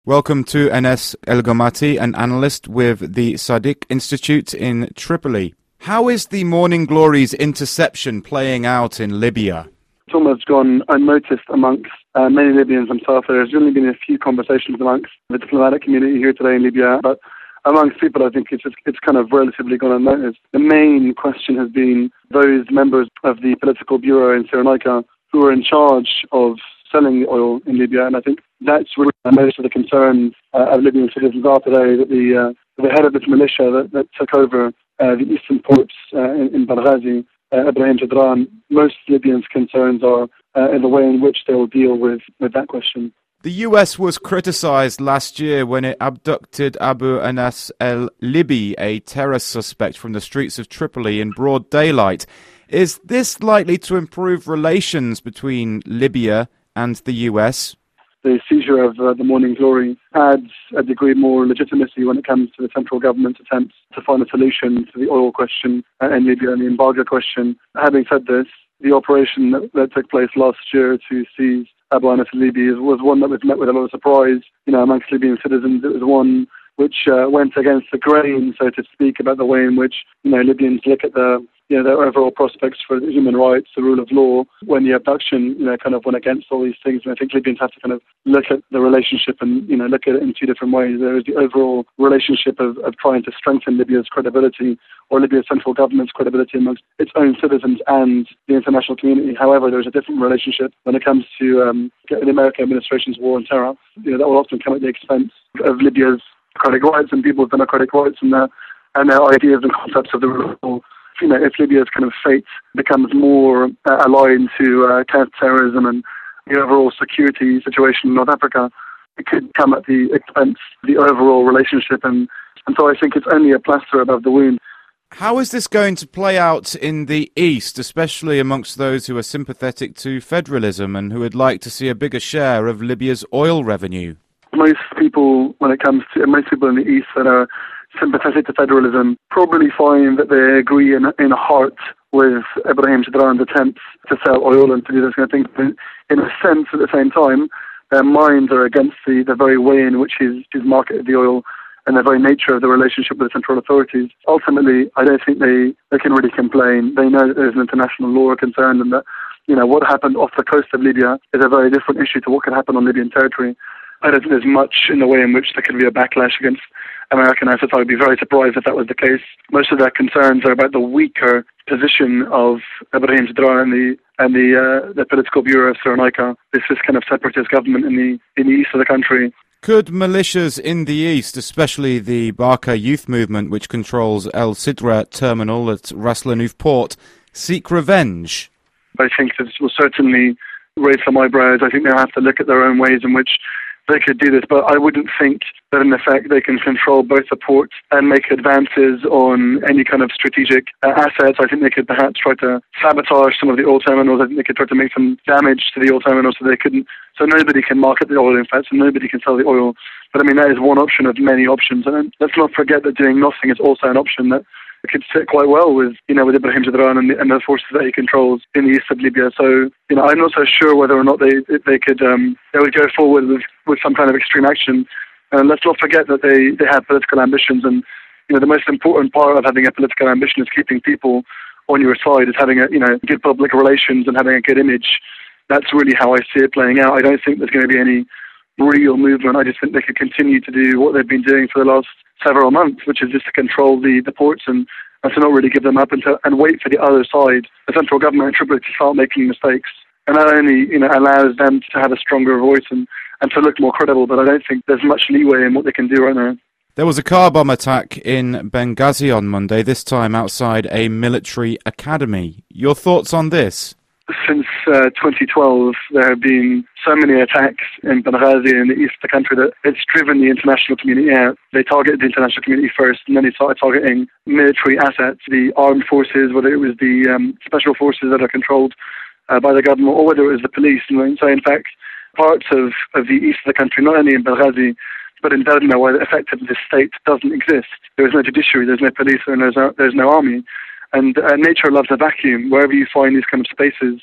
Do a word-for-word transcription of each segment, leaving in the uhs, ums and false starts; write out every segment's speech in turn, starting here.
Welcome to Enes El-Gomati, an analyst with the Sadiq Institute in Tripoli. How is the Morning Glory's interception playing out in Libya? It's almost gone unnoticed amongst uh, many Libyans themselves. There's only been a few conversations amongst the diplomatic community here today in Libya, but amongst people, I think it's just, it's kind of relatively gone unnoticed. The main question has been those members of the political bureau in Cyrenaica who are in charge of selling the oil in Libya, and I think that's really most of the concerns uh, of Libyan citizens are today, that the uh, the head of this militia that, that took over uh, the eastern ports uh, in, in Benghazi, uh, Ibrahim Jadran, most Libyans' concerns are uh, in the way in which they will deal with, with that question. The U S was criticized last year when it abducted Abu Anas el-Libi, a terror suspect, from the streets of Tripoli in broad daylight. Is this likely to improve relations between Libya and the U S? The seizure of uh, the Morning Glory adds a degree more legitimacy when it comes to the central government's attempts to find a solution to the oil question uh, in Libya and the embargo question. Having said this, the operation that, that took place last year to seize Abu Anas al-Libi was one that was met with a lot of surprise, you know, amongst Libyan citizens. It was one which uh, went against the grain, so to speak, about the way in which, you know, Libyans look at the you know, their overall prospects for human rights, the rule of law, when the abduction, you know, kind of went against all these things. And I think Libyans have to kind of look at the relationship and, you know, look at it in two different ways. There is the overall relationship of, of trying to strengthen Libya's credibility, or Libya's central government's credibility amongst its own citizens and the international community. However, there's a different relationship when it comes to um, the American administration's war on terror. You know, that will often come at the expense of Libya's democratic rights and people's democratic rights and their, and their ideas and concepts of the rule of law. You know, if Libya's kind of fate becomes more uh, aligned to uh, counter-terrorism and the overall security situation in North Africa, it could come at the expense of the overall relationship. And, and so I think it's only a plaster above the wound. How is this going to play out in the East, especially amongst those who are sympathetic to federalism and who would like to see a bigger share of Libya's oil revenue? Most people, when it comes to most people in the East that are sympathetic to federalism, probably find that they agree in in heart with Ibrahim Jadran's attempts to sell oil and to do this kind of thing. But in a sense, at the same time, their minds are against the, the very way in which he's, he's marketed the oil and the very nature of the relationship with the central authorities. Ultimately, I don't think they, they can really complain. They know that there's an international law concern and that, you know, what happened off the coast of Libya is a very different issue to what could happen on Libyan territory. I don't think there's much in the way in which there could be a backlash against American assets. I would be very surprised if that was the case. Most of their concerns are about the weaker position of Ibrahim Jadran and the and the uh, the political bureau of Cyrenaica. This is kind of separatist government in the in the east of the country. Could militias in the east, especially the Barka Youth Movement, which controls El Sidra terminal at Ras Lanuf port, seek revenge? I think this will certainly raise some eyebrows. I think they'll have to look at their own ways in which they could do this, but I wouldn't think that in effect they can control both the ports and make advances on any kind of strategic uh, assets. I think they could perhaps try to sabotage some of the oil terminals. I think they could try to make some damage to the oil terminals so they couldn't, so nobody can market the oil, in fact, so nobody can sell the oil. But I mean, that is one option of many options. And let's not forget that doing nothing is also an option that could sit quite well with, you know, with Ibrahim Jadran and the, and the forces that he controls in the east of Libya. So, you know, I'm not so sure whether or not they they could um, they would go forward with, with some kind of extreme action. And let's not forget that they, they have political ambitions, and you know, the most important part of having a political ambition is keeping people on your side, is having a you know good public relations and having a good image. That's really how I see it playing out. I don't think there's going to be any real movement. I just think they could continue to do what they've been doing for the last several months, which is just to control the, the ports and, and to not really give them up and, to, and wait for the other side, the central government in Tripoli, to start making mistakes. And that only you know allows them to have a stronger voice and, and to look more credible, but I don't think there's much leeway in what they can do right now. There was a car bomb attack in Benghazi on Monday, this time outside a military academy. Your thoughts on this? Since uh, twenty twelve, there have been so many attacks in Benghazi in the east of the country that it's driven the international community out. They targeted the international community first, and then they started targeting military assets, the armed forces, whether it was the um, special forces that are controlled uh, by the government, or whether it was the police. And so, in fact, parts of, of the east of the country, not only in Benghazi, but in Derna, where effectively the state doesn't exist. There is no judiciary, there's no police, and there's no, there's no army. And uh, nature loves a vacuum. Wherever you find these kind of spaces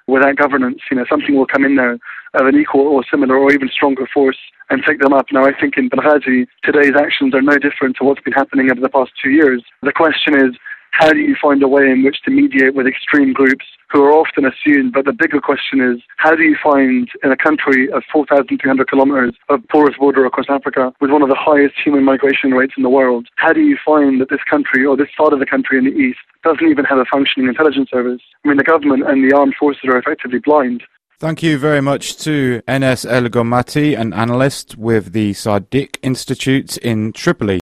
without governance, you know, something will come in there of an equal or similar or even stronger force and take them up. Now, I think in Benghazi, today's actions are no different to what's been happening over the past two years. The question is, how do you find a way in which to mediate with extreme groups who are often assumed? But the bigger question is, how do you find, in a country of four thousand three hundred kilometers of porous border across Africa, with one of the highest human migration rates in the world, how do you find that this country, or this part of the country in the east, doesn't even have a functioning intelligence service? I mean, the government and the armed forces are effectively blind. Thank you very much to Enes El Gomati, an analyst with the Sadiq Institute in Tripoli.